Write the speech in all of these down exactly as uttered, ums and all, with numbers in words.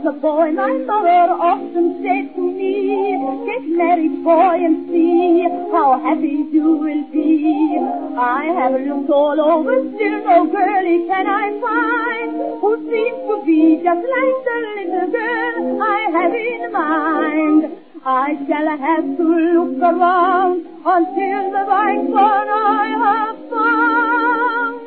a boy, my mother often said to me, get married, boy, and see how happy you will be. I have looked all over, still no girlie can I find who seems to be just like the little girl I have in mind. I shall have to look around until the right one I have found.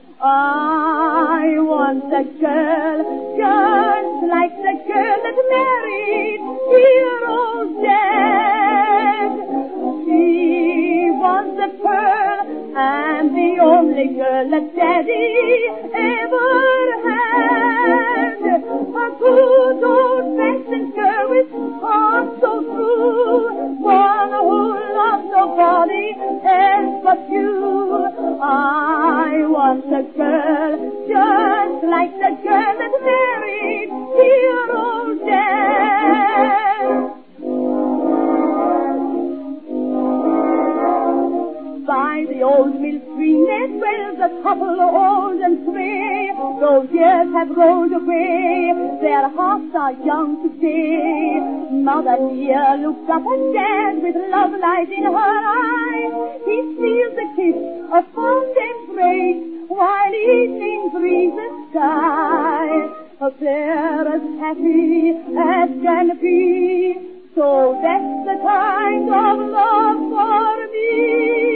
I want a girl just like the girl that married Hero Jack. She was a pearl and the only girl that Daddy ever had. A good old-fashioned girl with heart so true, one who loves nobody else but you. I want a girl just like the girl that married Hero Jack. By the old mill stream there dwells a couple old and gray. Those years have rolled away, their hearts are young today. Mother dear looks up at Dad with love light in her eyes. He steals a kiss, a fond embrace, while evening breezes sigh. They're as happy as can be, so that's the kind of love for me.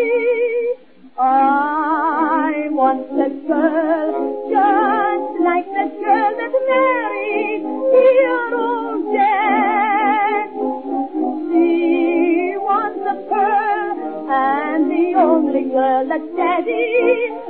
I want a girl just like the girl that married Hero Jack. She was a pearl and the only girl that Daddy